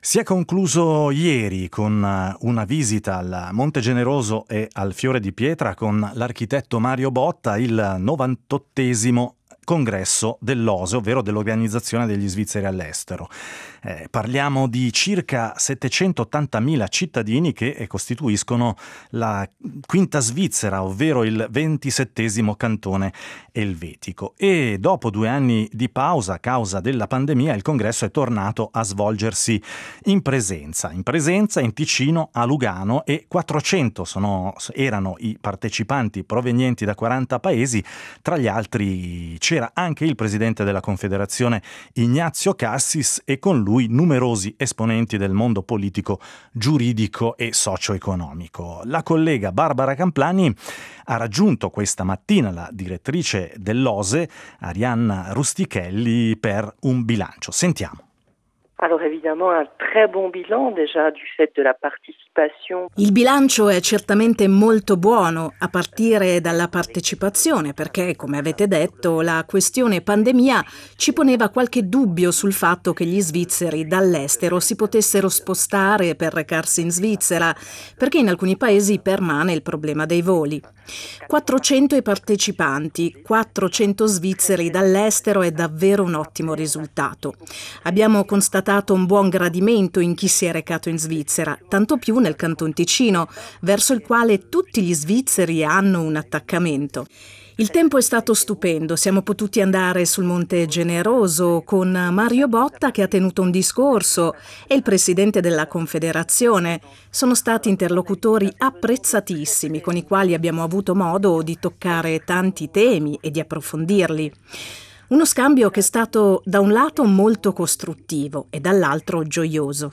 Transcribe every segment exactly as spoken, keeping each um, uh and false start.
Si è concluso ieri con una visita al Monte Generoso e al Fiore di Pietra con l'architetto Mario Botta, il novantottesimo congresso dell'O S E, ovvero dell'Organizzazione degli Svizzeri all'Estero. Eh, parliamo di circa settecentottantamila cittadini che costituiscono la quinta Svizzera, ovvero il ventisettesimo cantone elvetico. E dopo due anni di pausa a causa della pandemia, il congresso è tornato a svolgersi in presenza. In presenza in Ticino, a Lugano, e quattrocento sono, erano i partecipanti provenienti da quaranta paesi. Tra gli altri c'era anche il presidente della Confederazione Ignazio Cassis e con lui numerosi esponenti del mondo politico, giuridico e socio-economico. La collega Barbara Camplani ha raggiunto questa mattina la direttrice dell'O S E, Arianna Rustichelli, per un bilancio. Sentiamo. Alors évidemment un très bon bilan déjà du fait de la participation. Il bilancio è certamente molto buono a partire dalla partecipazione, perché, come avete detto, la questione pandemia ci poneva qualche dubbio sul fatto che gli svizzeri dall'estero si potessero spostare per recarsi in Svizzera, perché in alcuni paesi permane il problema dei voli. quattrocento i partecipanti, quattrocento svizzeri dall'estero è davvero un ottimo risultato. Abbiamo constatato un buon gradimento in chi si è recato in Svizzera, tanto più nel Canton Ticino, verso il quale tutti gli svizzeri hanno un attaccamento. Il tempo è stato stupendo, siamo potuti andare sul Monte Generoso con Mario Botta, che ha tenuto un discorso, e il presidente della Confederazione. Sono stati interlocutori apprezzatissimi, con i quali abbiamo avuto modo di toccare tanti temi e di approfondirli. Uno scambio che è stato da un lato molto costruttivo e dall'altro gioioso.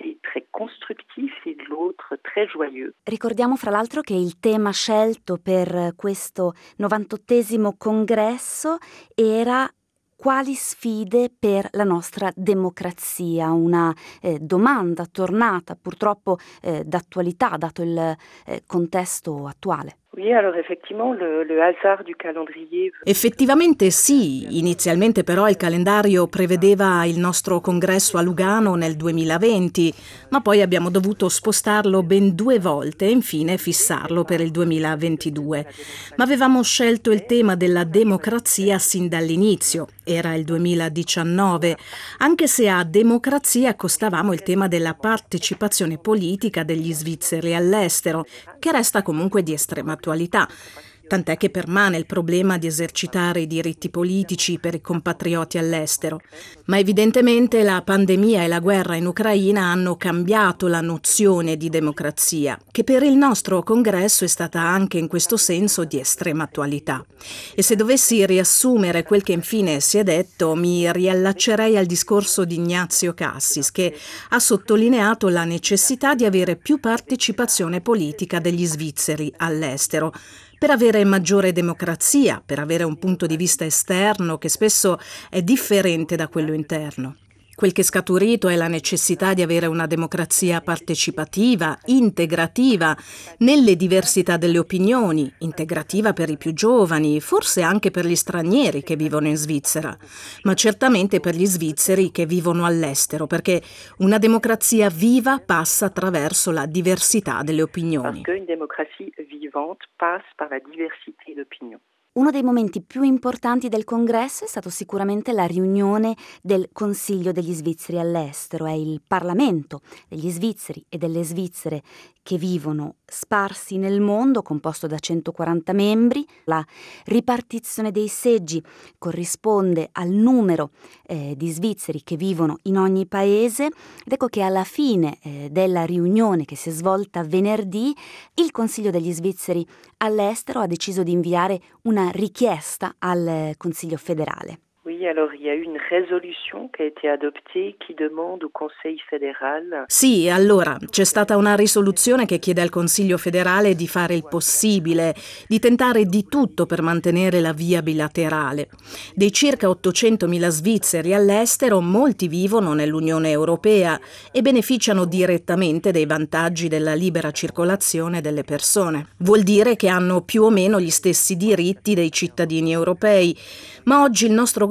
Ricordiamo fra l'altro che il tema scelto per questo novantottesimo congresso era quali sfide per la nostra democrazia, una eh, domanda tornata purtroppo eh, d'attualità dato il eh, contesto attuale. Oui, alors effectivement, le, le hasard du calendrier. Effettivamente sì, inizialmente però il calendario prevedeva il nostro congresso a Lugano nel duemilaventi, ma poi abbiamo dovuto spostarlo ben due volte e infine fissarlo per il duemilaventidue. Ma avevamo scelto il tema della democrazia sin dall'inizio, era il duemiladiciannove, anche se a democrazia accostavamo il tema della partecipazione politica degli svizzeri all'estero, che resta comunque di estrema attualità, tant'è che permane il problema di esercitare i diritti politici per i compatrioti all'estero. Ma evidentemente la pandemia e la guerra in Ucraina hanno cambiato la nozione di democrazia, che per il nostro congresso è stata anche in questo senso di estrema attualità. E se dovessi riassumere quel che infine si è detto, mi riallaccerei al discorso di Ignazio Cassis, che ha sottolineato la necessità di avere più partecipazione politica degli svizzeri all'estero, per avere maggiore democrazia, per avere un punto di vista esterno che spesso è differente da quello interno. Quel che è scaturito è la necessità di avere una democrazia partecipativa, integrativa, nelle diversità delle opinioni, integrativa per i più giovani, forse anche per gli stranieri che vivono in Svizzera, ma certamente per gli svizzeri che vivono all'estero, perché una democrazia viva passa attraverso la diversità delle opinioni. Perché una democrazia vivante passa per la diversità d'opinioni. Uno dei momenti più importanti del congresso è stato sicuramente la riunione del Consiglio degli Svizzeri all'estero. È il Parlamento degli svizzeri e delle svizzere che vivono sparsi nel mondo, composto da centoquaranta membri. La ripartizione dei seggi corrisponde al numero eh, di svizzeri che vivono in ogni paese. Ed ecco che alla fine eh, della riunione che si è svolta venerdì, il Consiglio degli Svizzeri all'estero ha deciso di inviare una richiesta al Consiglio federale. Oui, alors il y a eu une résolution qui a été adoptée qui demande au Conseil fédéral. Sì, allora c'è stata una risoluzione che chiede al Consiglio federale di fare il possibile, di tentare di tutto per mantenere la via bilaterale. Dei circa ottocentomila svizzeri all'estero, molti vivono nell'Unione Europea e beneficiano direttamente dei vantaggi della libera circolazione delle persone. Vuol dire che hanno più o meno gli stessi diritti dei cittadini europei, ma oggi il nostro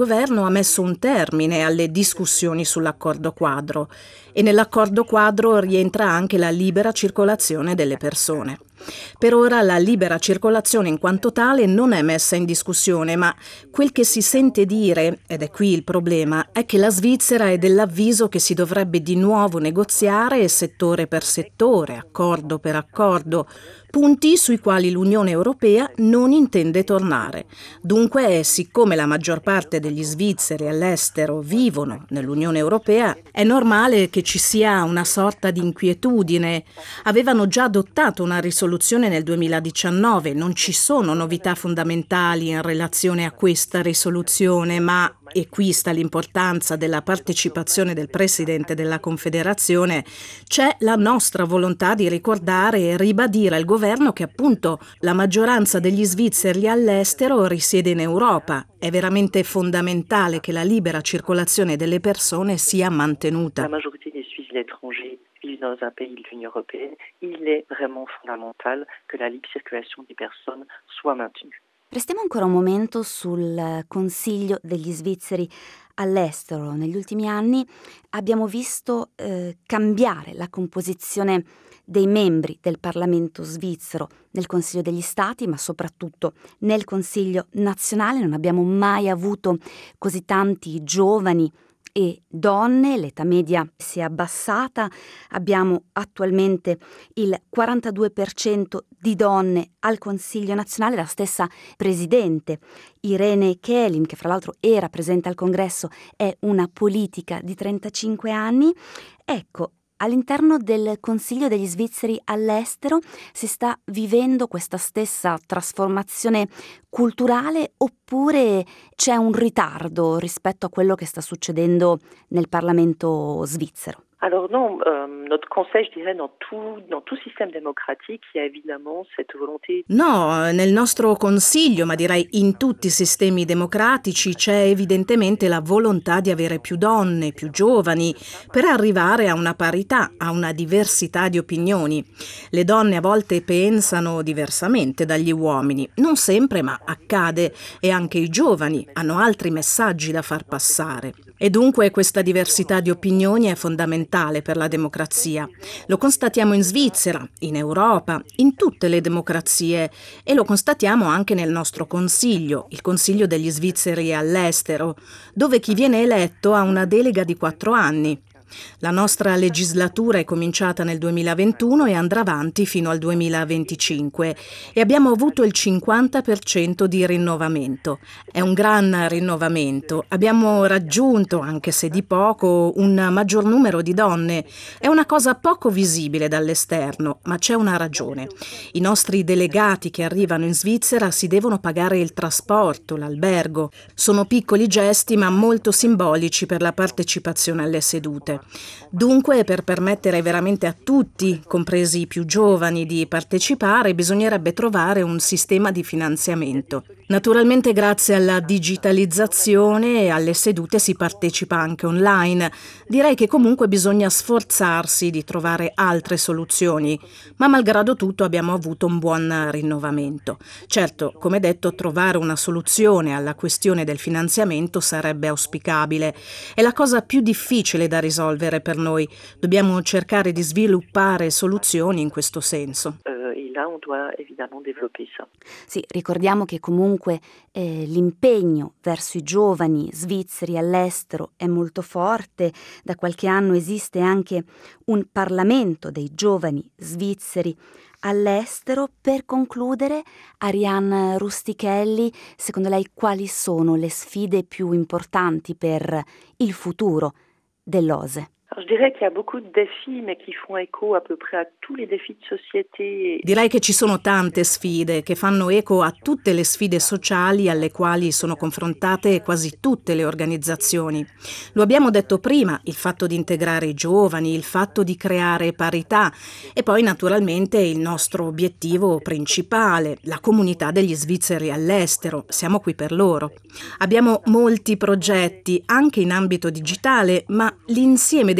governo ha messo un termine alle discussioni sull'accordo quadro e nell'accordo quadro rientra anche la libera circolazione delle persone. Per ora la libera circolazione in quanto tale non è messa in discussione, ma quel che si sente dire, ed è qui il problema, è che la Svizzera è dell'avviso che si dovrebbe di nuovo negoziare settore per settore, accordo per accordo, punti sui quali l'Unione Europea non intende tornare. Dunque, siccome la maggior parte degli svizzeri all'estero vivono nell'Unione Europea, è normale che ci sia una sorta di inquietudine. Avevano già adottato una risoluzione nel duemiladiciannove, non ci sono novità fondamentali in relazione a questa risoluzione, ma, e qui sta l'importanza della partecipazione del Presidente della Confederazione, c'è la nostra volontà di ricordare e ribadire al governo che appunto la maggioranza degli svizzeri all'estero risiede in Europa. È veramente fondamentale che la libera circolazione delle persone sia mantenuta. La majorité des Suisses l'étranger vivent dans un pays de l'Union européenne. Il est vraiment fondamental que la libre circulation des personnes soit maintenue. Restiamo ancora un momento sul Consiglio degli svizzeri all'estero. Negli ultimi anni abbiamo visto eh, cambiare la composizione dei membri del Parlamento svizzero nel Consiglio degli Stati, ma soprattutto nel Consiglio nazionale. Non abbiamo mai avuto così tanti giovani e donne, l'età media si è abbassata, abbiamo attualmente il quarantadue per cento di donne al Consiglio nazionale, la stessa presidente Irene Kälin, che fra l'altro era presente al congresso, è una politica di trentacinque anni. Ecco, all'interno del Consiglio degli svizzeri all'estero si sta vivendo questa stessa trasformazione culturale oppure c'è un ritardo rispetto a quello che sta succedendo nel Parlamento svizzero? Alors non, euh, notre conseil, je dirais, dans tout, dans tout système démocratique, il y a évidemment cette volonté. No, nel nostro consiglio, ma direi in tutti i sistemi democratici, c'è evidentemente la volontà di avere più donne, più giovani, per arrivare a una parità, a una diversità di opinioni. Le donne a volte pensano diversamente dagli uomini, non sempre, ma accade, e anche i giovani hanno altri messaggi da far passare. E dunque questa diversità di opinioni è fondamentale per la democrazia. Lo constatiamo in Svizzera, in Europa, in tutte le democrazie e lo constatiamo anche nel nostro Consiglio, il Consiglio degli svizzeri all'estero, dove chi viene eletto ha una delega di quattro anni. La nostra legislatura è cominciata nel duemilaventuno e andrà avanti fino al duemilaventicinque e abbiamo avuto il cinquanta per cento di rinnovamento. È un gran rinnovamento. Abbiamo raggiunto, anche se di poco, un maggior numero di donne. È una cosa poco visibile dall'esterno, ma c'è una ragione. I nostri delegati che arrivano in Svizzera si devono pagare il trasporto, l'albergo. Sono piccoli gesti ma molto simbolici per la partecipazione alle sedute. Dunque, per permettere veramente a tutti, compresi i più giovani, di partecipare, bisognerebbe trovare un sistema di finanziamento. Naturalmente, grazie alla digitalizzazione, alle sedute si partecipa anche online. Direi che comunque bisogna sforzarsi di trovare altre soluzioni, ma malgrado tutto abbiamo avuto un buon rinnovamento. Certo, come detto, trovare una soluzione alla questione del finanziamento sarebbe auspicabile. È la cosa più difficile da risolvere per noi. Dobbiamo cercare di sviluppare soluzioni in questo senso. Euh, et là, on doit évidemment développer ça. Sì, ricordiamo che comunque eh, l'impegno verso i giovani svizzeri all'estero è molto forte. Da qualche anno esiste anche un Parlamento dei giovani svizzeri all'estero. Per concludere, Ariane Rustichelli, secondo lei quali sono le sfide più importanti per il futuro dell'O S E? Alors, je dirais qu'il y a beaucoup de défis, mais qui font écho à peu près à tous les défis de société. Direi che ci sono tante sfide che fanno eco a tutte le sfide sociali alle quali sono confrontate quasi tutte le organizzazioni. Lo abbiamo detto prima, il fatto di integrare i giovani, il fatto di creare parità e poi naturalmente il nostro obiettivo principale, la comunità degli svizzeri all'estero. Siamo qui per loro. Abbiamo molti progetti anche in ambito digitale, ma l'insieme dei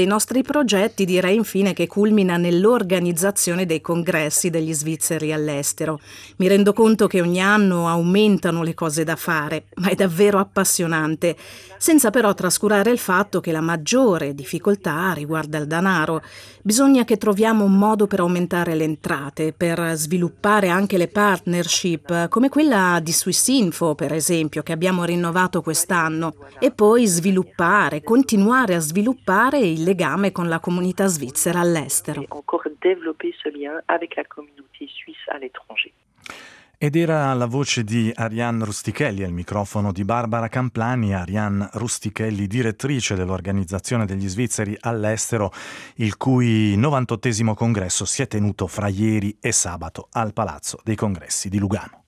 dei nostri progetti direi infine che culmina nell'organizzazione dei congressi degli svizzeri all'estero. Mi rendo conto che ogni anno aumentano le cose da fare, ma è davvero appassionante, senza però trascurare il fatto che la maggiore difficoltà riguarda il denaro. Bisogna che troviamo un modo per aumentare le entrate, per sviluppare anche le partnership, come quella di Swissinfo, per esempio, che abbiamo rinnovato quest'anno, e poi sviluppare, continuare a sviluppare il legame con la comunità svizzera all'estero. Encore développer ce lien avec la communauté suisse à l'étranger. Ed era la voce di Arianne Rustichelli al microfono di Barbara Camplani. Arianne Rustichelli, direttrice dell'Organizzazione degli Svizzeri all'estero, il cui novantottesimo congresso si è tenuto fra ieri e sabato al Palazzo dei Congressi di Lugano.